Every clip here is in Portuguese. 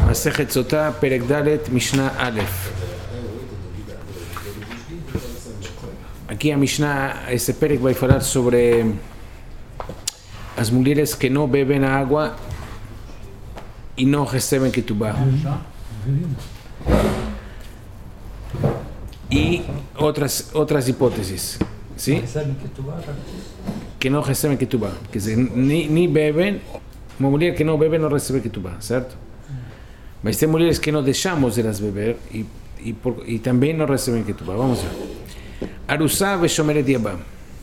Masechet Sotah, Perek Dalet, Mishnah Aleph. Aqui a Mishnah, esse Perek vai falar sobre as mulheres que não bebem a água e não recebem ketubá. E outras hipóteses, sim? Que não recebem ketubá. Quer dizer, nem bebem, uma mulher que não bebe não recebe ketubá, certo? Mas tem mulheres que não deixamos elas beber e também não recebem ketubá. Vamos ver. Arusá veshomeret yabam.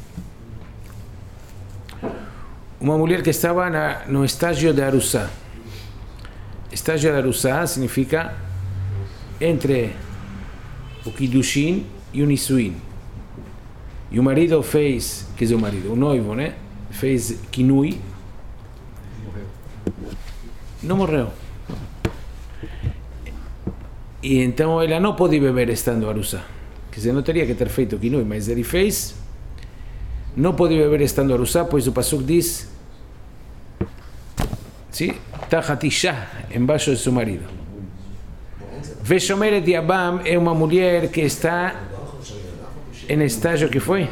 Uma mulher que estava no estágio de Arusá. Estágio de Arusá significa entre o Kiddushin e o Nisuin. E o marido fez, quer dizer, o marido, o noivo, né? Fez Kinui. Não morreu. E então ela não pode beber estando Arusá. Quer dizer, não teria que ter feito Kinui, mas ele fez. Não pode beber estando Arusá, pois o Pasuk diz, sim, Tachat Isha, embaixo de seu marido. Veshomeret Yabam é uma mulher que está em estágio que foi?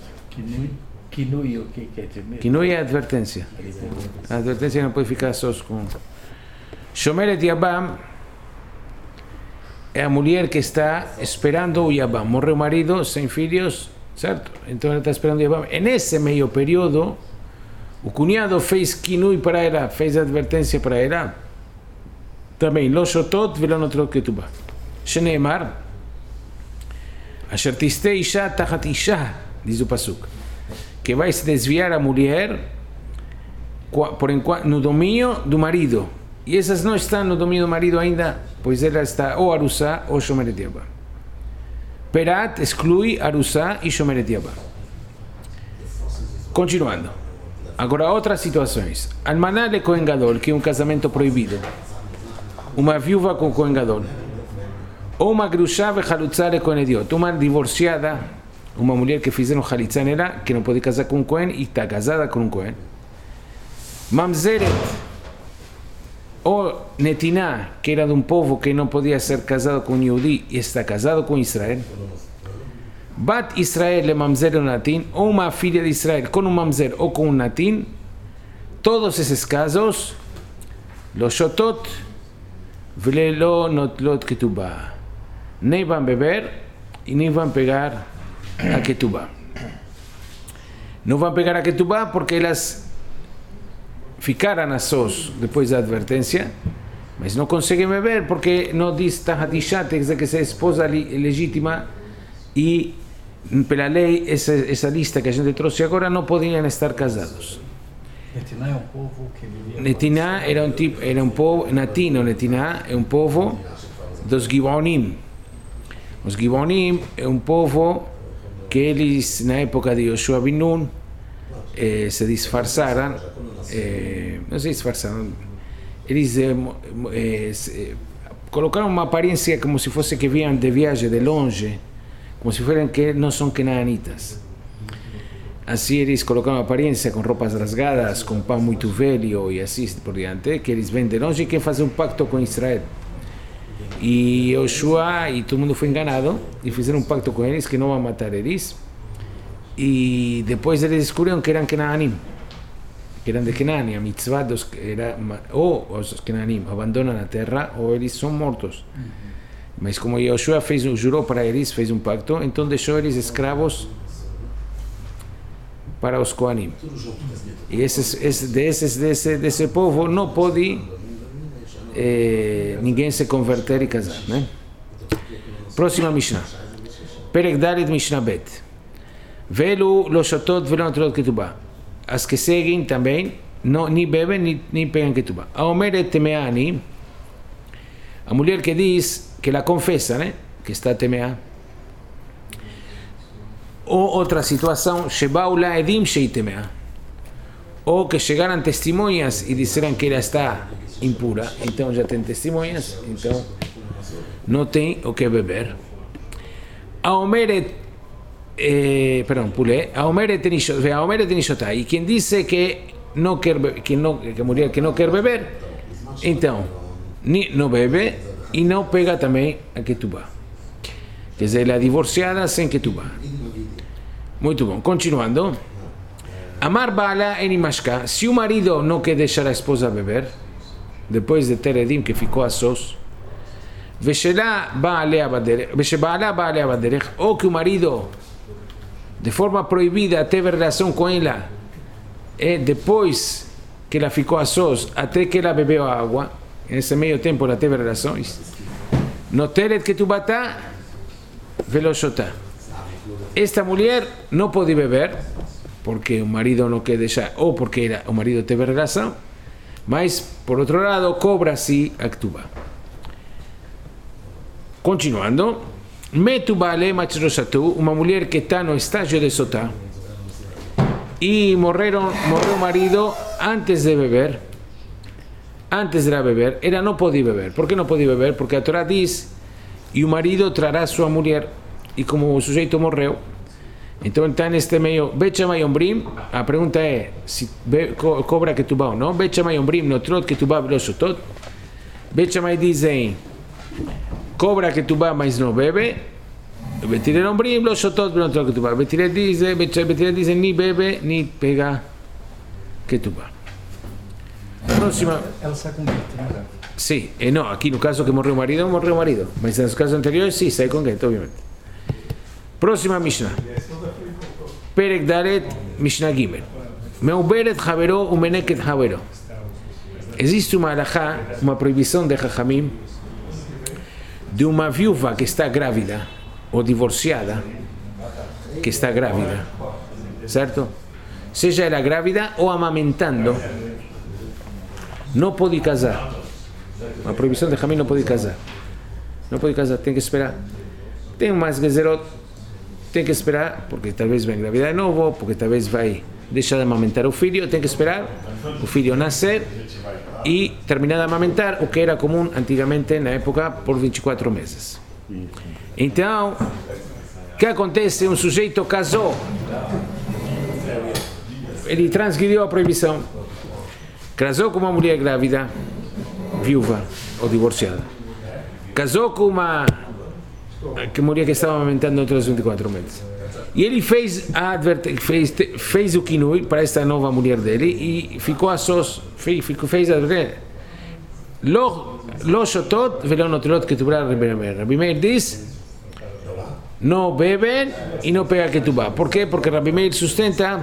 Kinui é a advertência. A advertência não pode ficar só com... Shomeret Yabam é a mulher que está esperando o Yabam. Morreu o marido, sem filhos, certo? Então ela está esperando o Yabam. Nesse meio período, o cunhado fez Kinui para ela, fez advertência para ela. Também, Lo shotot velo notrot ketubah. Sheneemar, Asher tiste isha tachat isha, diz o Pasuk, que vai se desviar a mulher por enquanto, no domínio do marido. E essas não estão no domínio do marido ainda, pois ela está ou Arusá ou Shomeret Yabam. Perat exclui Arusá e Shomeret Yabam. Continuando. Agora outras situações. Almaná le Kohen Gadol, que é um casamento proibido. Uma viúva com Kohen Gadol. Ou uma grushá vechalutzá le Kohen Ediot. Uma divorciada, uma mulher que fizeram chalitzá nela, que não pode casar com um Kohen e está casada com um Kohen. Mamzeret. Ou Netiná, que era de um povo que não podia ser casado com Yehudi e está casado com Israel. Bat Israel le mamzer o natin, ou uma filha de Israel com um mamzer ou com um natin, todos esses casos, lo shotot velo notlot ketubah, nem vão beber e nem vão pegar a ketubah. Não vão pegar a ketubah porque elas ficaram a sós depois da advertência, mas não conseguem beber porque não diz Tachat Isha, tem que dizer que é esposa legítima e pela lei essa lista que a gente trouxe agora não podiam estar casados. Netiná é um povo que vivia... Netiná era um povo, Natino Netiná é um povo dos Gibeonim. Os Gibeonim é um povo que eles na época de Yoshua bin Nun se disfarçaram, não se disfarçaram, eles colocaram uma aparência como se fosse que vinham de viagem de longe, como se fossem que não são canaanitas. Assim eles colocaram aparência com roupas rasgadas, com pão muito velho e assim por diante, que eles vêm de longe e querem fazer um pacto com Israel. E Yoshua e todo mundo foi enganado e fizeram um pacto com eles que não vão matar eles. E depois eles descobriram que eram Canaanim, que eram de Canaã. A mitzvah era ou os Canaanim abandonam a terra ou eles são mortos. Mas como Yoshua jurou para eles, fez um pacto, então deixou eles escravos para os Kohanim. E desse povo não pode ninguém se converter e casar, né? Próxima Mishnah. Perek Dalet Mishnah Bet. Velo lo shotot velo notrot ketubah. As que seguem também nem bebem nem pegam ketubah. A omeret temeani, a mulher que diz que ela confessa, né, que está temeá. Ou outra situação, shebau la edim shei temeá. Ou que chegaram testemunhas e disseram que ela está impura, então já tem testemunhas, então não tem o que beber. A omeret pulei. A omeret tenishotá. E quem disse que não quer que a mulher que não quer beber, então não bebe e não pega também a ketubá. Quer dizer, ela é divorciada sem ketubá. Muito bom, continuando. Amar Baala en Imashka, se o marido não quer deixar a esposa beber, depois de ter Edim que ficou a sós, ou que o marido, de forma proibida, teve relação com ela, e depois que ela ficou a sós, até que ela bebeu a água, nesse meio tempo ela teve relações, noteret que tu batá, velochotá. Esta mulher não pode beber, porque o marido não quer deixar, ou porque o marido teve relação, mas, por outro lado, cobra-se a ketubá. Continuando, uma mulher que está no estágio de sotá, e morreu o marido antes de beber, ela não pode beber. Por que não pode beber? Porque a Torá diz, e o marido trará sua mulher, e como o sujeito morreu, então está neste meio, Bechamay Ombrim, a pergunta é, se cobra ketubá ou não, Bechamay Ombrim, notrot ketubá velochotot, Bechamay dizem, cobra ketubá, mas não bebe, Betirel Ombrim, velochotot, notrot ketubá, Betirel dizem, ni bebe, ni pega ketubá. Próxima. Ela sai com gueto, né? Sim, não, aqui no caso que morreu o marido, mas nos casos anteriores, sim, sai com gueto, obviamente. Próxima Mishnah. Perek Dalet, Mishnah Gimel. Meuberet Havero, Umeneket Havero. Existe uma alajá, uma proibição de Jajamim, de uma viúva que está grávida, ou divorciada, que está grávida, certo? Seja ela grávida ou amamentando, não pode casar. Uma proibição de Jajamim, não pode casar. Não pode casar, tem que esperar. Tem mais gezerot, tem que esperar, porque talvez vai engravidar de novo, porque talvez vai deixar de amamentar o filho, tem que esperar o filho nascer e terminar de amamentar, o que era comum antigamente na época por 24 meses. Então, o que acontece? Um sujeito casou, ele transgrediu a proibição, casou com uma mulher grávida, viúva ou divorciada, casou com uma mulher que estava amamentando outros 24 meses. E ele fez o kinui para esta nova mulher dele e ficou a sós, fez a advertência. Lo shotot velo notrot ketubá Rabi Meir diz, não bebem e não pega ketubá. Por quê? Porque Rabi Meir sustenta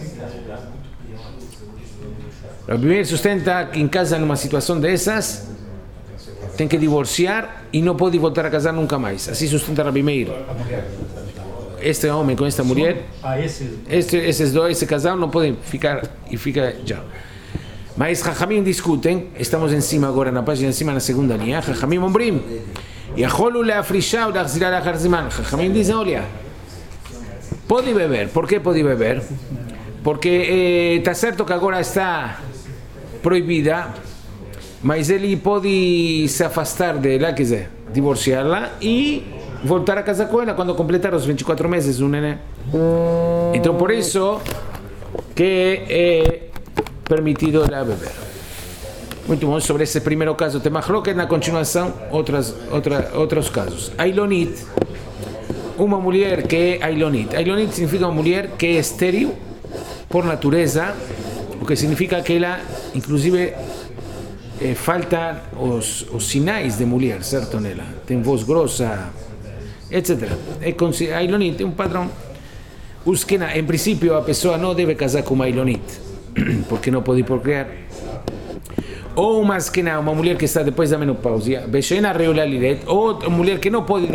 que em casa, numa situação dessas, tem que divorciar e não pode voltar a casar nunca mais. Assim sustenta Rabi Meir. Este homem com esta mulher, esses dois, esse casal, não podem ficar e fica já. Mas Jajamim discutem, estamos em cima agora, na página em cima, na segunda linha, Jajamim Ombrim, Yacholu leafrisha ou leachzirá lachar ziman. Jajamim dizem, olha, pode beber. Por que pode beber? Porque está certo que agora está proibida, mas ele pode se afastar dela, quer dizer, divorciá-la e voltar a casar com ela quando completar os 24 meses do neném. Então, por isso que é permitido ela beber. Muito bom, sobre esse primeiro caso tem machloket, na continuação outros casos. Ailonit, uma mulher que é Ailonit. Ailonit significa uma mulher que é estéril por natureza, o que significa que ela, inclusive, faltam os sinais de mulher, certo, nela? Tem voz grossa, etc. Ailonit é um padrão. Uskena, em princípio, a pessoa não deve casar com uma Ailonit, porque não pode procriar. Ou uma Uskena, uma mulher que está depois da menopausia, Beshena Reula Liret, ou uma mulher que não pode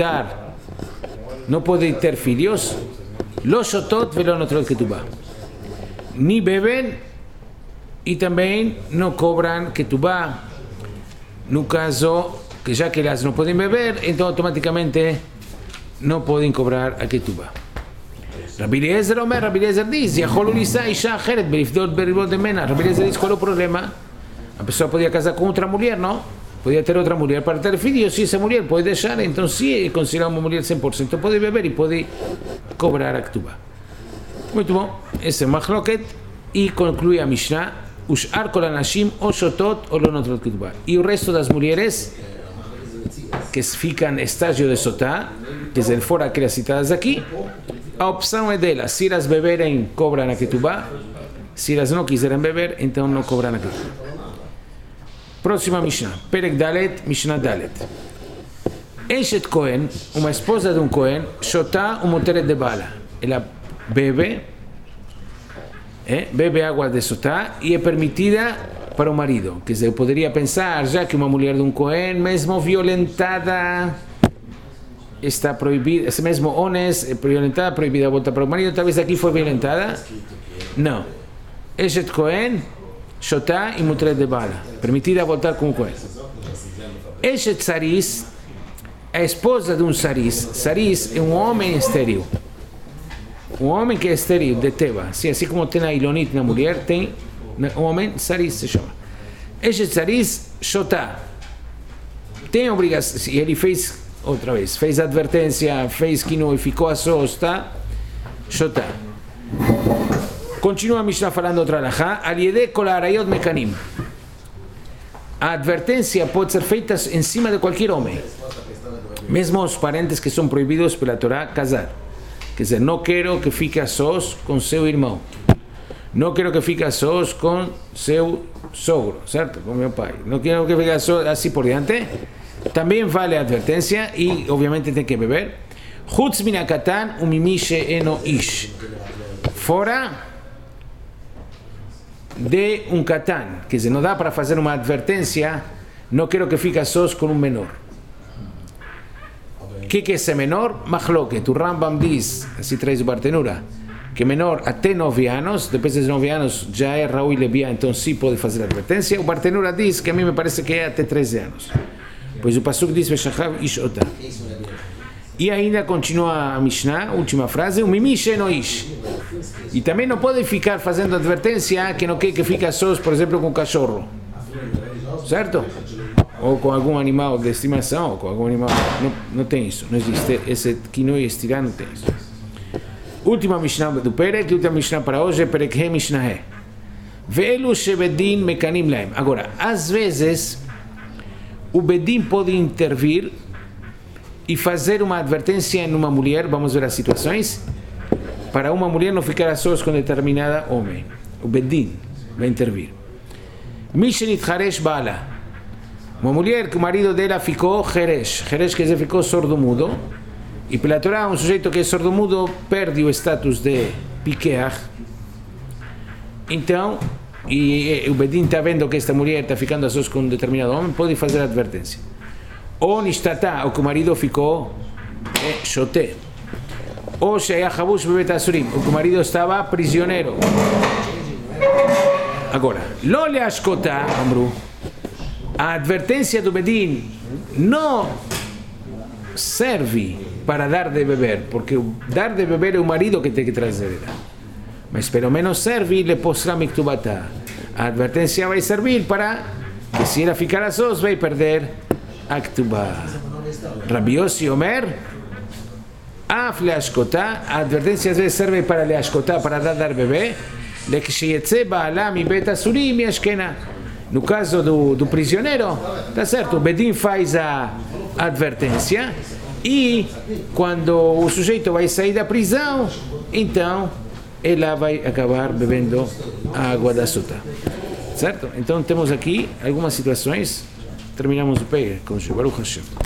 ter filhos, Lo Shotot velo notrot ketubá. Ni bebem e também não cobram ketubá. No caso, que já que elas não podem beber, então automaticamente não podem cobrar a ketubá. Rabi Eliezer diz, Yacholu lisa isha acheret berifdot beribot de mena. Rabi Eliezer diz, qual é o problema? A pessoa podia casar com outra mulher, não? Podia ter outra mulher para ter filhos, se essa mulher pode deixar, então se é considerada uma mulher 100%, pode beber e pode cobrar a ketubá. Muito bom, esse é Machloket, e conclui a Mishnah, Ushar kol anashim o shotot o lo notrot ketubah. E o resto das mulheres que ficam em estágio de sotá, que é fora aquelas citadas aqui, a opção é delas. Se elas beberem, cobram a ketubah. Se elas não quiserem beber, então não cobram a ketubah. Próxima Mishnah. Perek Dalet, Mishnah Dalet. Eshet Cohen, uma esposa de um Cohen, shotá umoteret de bala. Ela bebe água de sotá e é permitida para o marido. Quer dizer, eu poderia pensar, já que uma mulher de um Cohen, mesmo violentada, está proibida, esse mesmo ones é violentada, proibida a voltar para o marido, talvez aqui foi violentada. Não. Eshet Cohen, shotá e muteret de bala. Permitida a voltar com o Cohen. Eshet Saris, a esposa de um Saris. Saris é um homem estéril. Um homem que é estéril, de Teba. Assim como tem a Ilonit na mulher, tem um homem, Saris se chama. Eshet Saris, shotá. Tem obrigação, e ele fez outra vez, fez advertência, fez que não ficou a sós, tá? Shotá. Continua a Mishnah falando outra alahá. Aliede kol arayot mekanim. A advertência pode ser feita em cima de qualquer homem. Mesmo os parentes que são proibidos pela Torá casar. Quer dizer, não quero que fique a sós com seu irmão. Não quero que fique a sós com seu sogro, certo? Com meu pai. Não quero que fique a sós, assim por diante. Também vale a advertência e, obviamente, tem que beber. Chutz min hakatan umimi she'eno ish. Fora de um katan. Quer dizer, não dá para fazer uma advertência. Não quero que fique a sós com um menor. O que é esse menor? Machloket. O Rambam diz, assim traz o Bartenura, que menor até 9 anos, depois de 9 anos já é Raul Levia, então sim pode fazer advertência. O Bartenura diz que a mim me parece que é até 13 anos. Pois o Pasuk diz, Veshachav ish otah. E ainda continua a Mishnah, última frase, o mimi sheno ish. E também não pode ficar fazendo advertência que não quer que fique a sós, por exemplo, com um cachorro. Certo? Ou com algum animal de estimação, ou com algum animal. Não tem isso, não existe. Esse quinoi estirar não tem isso. Última Mishnah do Perek, última Mishnah para hoje, Perek He Mishnah He. Ve'elu shebedin mekanim laim. Agora, às vezes, o Bedin pode intervir e fazer uma advertência em uma mulher, vamos ver as situações, para uma mulher não ficar a sós com determinada homem. O Bedin vai intervir. Mishnit Haresh Bala. Uma mulher que o marido dela ficou Heresh. Heresh quer dizer ficou sordo-mudo. E pela Torá, um sujeito que é sordo-mudo perde o status de Pikeach. Então, e o Bedin está vendo que esta mulher está ficando a sós com um determinado homem, pode fazer a advertência. Ou Nishtatá, ou que o marido ficou Shoté. Ou Shaya Habush Bebet Asurim, ou que o marido estava prisioneiro. Agora, Lo Leashkotá, Amru. A advertência do Bedin não serve para dar de beber, porque dar de beber é o marido que tem que trazer. Mas pelo menos serve le posra miktubatá. A advertência vai servir para que se ela ficar a sós vai perder a ktubá. Rabi Yossi Omer, af leashkotá, a advertência às vezes serve para leashkotá, para dar bebê, le que sheyetze ba'alá mi bet asurim yashkena. No caso do prisioneiro, tá certo, o Bedin faz a advertência e quando o sujeito vai sair da prisão, então ela vai acabar bebendo a água da sotá. Certo? Então temos aqui algumas situações. Terminamos o pé com o Baruch Hashem.